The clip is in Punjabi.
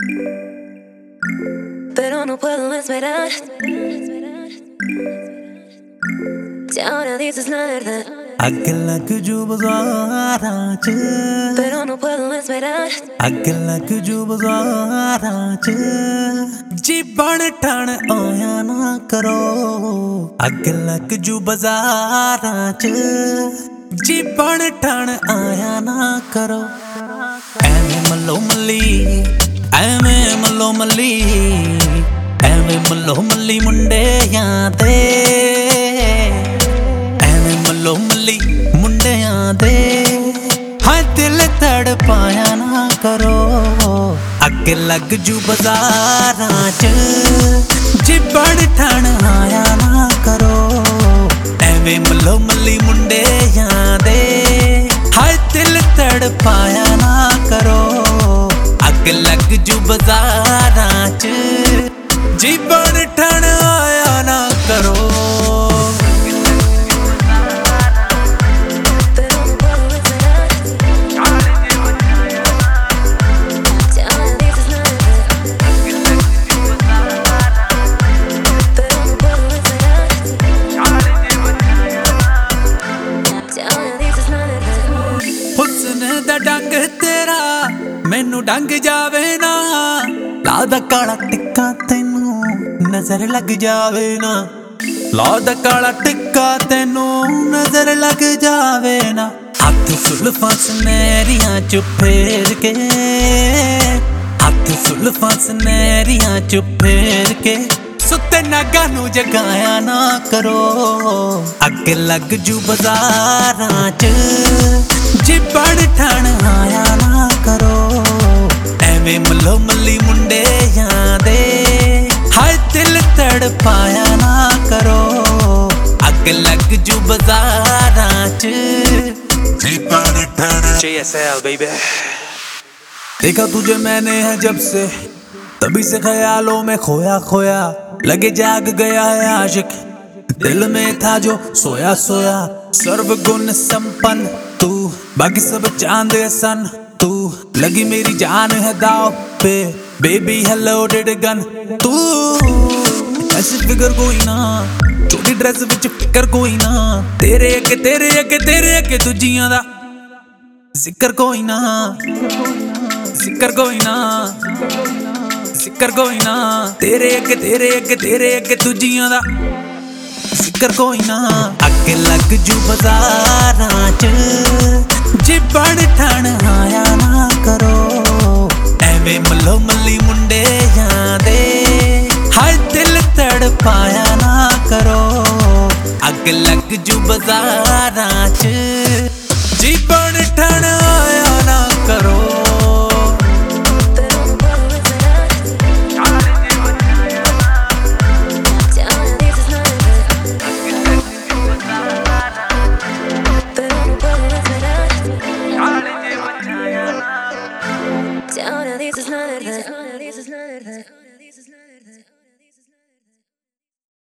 pero no puedo esperar. Si ahora dices la verdad, ਅੱਗ ਲੱਗ ਜੂ ਬਾਜ਼ਾਰਾਂ 'ਚ, pero no puedo esperar. ਅੱਗ ਲੱਗ ਜੂ ਬਾਜ਼ਾਰਾਂ 'ਚ, ਜੀ ਬਣ ਠਣ ਆਇਆ ਨਾ ਕਰੋ। ਅੱਗ ਲੱਗ ਜੂ ਬਾਜ਼ਾਰਾਂ 'ਚ, ਜੀ ਬਣ ਠਣ ਆਇਆ ਨਾ ਕਰੋ। ਐਵੇਂ ਮੱਲੋ ਮੱਲੀ, ਐਵੇਂ ਮੱਲੋ ਮੱਲੀ, ਐਵੇਂ ਮੱਲੋ ਮੱਲੀ ਮੁੰਡਿਆਂ ਦੇ, ਐਵੇਂ ਮੱਲੋ ਮੱਲੀ ਮੁੰਡਿਆਂ ਦੇ, ਹਾਂ ਦਿਲ ਤੜਪਾਇਆ ਨਾ ਕਰੋ। ਅੱਗ ਲੱਗ ਜੂ ਬਾਜ਼ਾਰਾਂ 'ਚ, ਜੀ ਬਣ ਠਣ ਆਇਆ ਨਾ ਕਰੋ। ਐਵੇਂ ਮੱਲੋ ਮੱਲੀ ਮੁੰਡਿਆਂ ਦੇ, ਹਾਂ ਦਿਲ ਤੜਪਾਇਆ ਨਾ ਕਰੋ। ਅੱਗ ਲੱਗ ਜੂ ਬਾਜ਼ਾਰਾਂ 'ਚ, ਜੀ ਬਣ ਠਣ ਆਇਆ ਨਾ ਕਰੋ। ਹੁਸਨ ਦਾ ਡੰਗ ਤੇਰਾ ਮੈਨੂੰ ਡੰਗ ਜਾਵੇ ਨਾ, ਲਾਦਾ ਕਾਲਾ ਟਿੱਕਾ ਤੈਨੂੰ ਨਜ਼ਰ ਲੱਗ ਜਾਵੇ ਨਾ, ਲਾਦਾ ਕਾਲਾ ਟਿੱਕਾ ਤੈਨੂੰ ਨਜ਼ਰ ਲੱਗ ਜਾਵੇ ਨਾ। ਹੱਥ ਸੁਲਫਾਂ ਸੁਨਹਿਰੀਆਂ 'ਚ ਫੇਰ ਕੇ, ਹੱਥ ਸੁਲਫਾਂ ਸੁਨਹਿਰੀਆਂ 'ਚ ਫੇਰ ਕੇ, ਸੁੱਤੇ ਨਾਗਾਂ ਨੂੰ ਜਗਾਇਆ ਨਾ ਕਰੋ। ਅੱਗ ਲੱਗ ਜੂ ਬਾਜ਼ਾਰਾਂ 'ਚ, ਜੀ ਬਣ ਠਣ ਆਇਆ ਨਾ ਕਰੋ। ਐਵੇਂ ਮੱਲੋ ਮੱਲੀ ਮੁੰਡਿਆਂ ਦੇ, ਹਾਏ ਦਿਲ ਤੜਪਾਇਆ ਨਾ ਕਰੋ। ਅੱਗ ਲੱਗ ਜੂ ਬਾਜ਼ਾਰਾਂ 'ਚ, ਜੀ ਬਣ ਠਣ। JSL baby। देखा तुझे मैंने है जब से, तभी से ख्यालों में खोया खोया, लगे जाग गया है आशिक दिल में था जो सोया सोया। सर्व गुण संपन्न तू, बाकी सब चांद सन तू, लगी मेरी जान है दाव पे, बेबी है लोडेड गन तू। ऐसी फिगर कोई ना, छोटी ड्रेस विच फिकर कोई ना, तेरे अगे तेरे अगे तेरे अगे दूजियां दा जिक्र कोई ना, जिक्र कोई ना, जिक्र कोई ना, तेरे अगे तेरे अगे तेरे अगे दूजियां दा जिक्र कोई ना। अग लग जू बाਜ਼ਾਰਾਂ 'ਚ, जी बण ठण आया ना करो। ਐਵੇਂ ਮੱਲੋ ਮੱਲੀ ਮੁੰਡਿਆਂ ਦੇ, ਹਾਏ ਦਿਲ ਤੜਪਾਇਆ ਨਾ ਕਰੋ। ਅੱਗ ਲੱਗ ਜੂ ਬਾਜ਼ਾਰਾਂ 'ਚ, ਜੀ ਬਣ ਠਣ ਆਇਆ ਨਾ ਕਰੋ।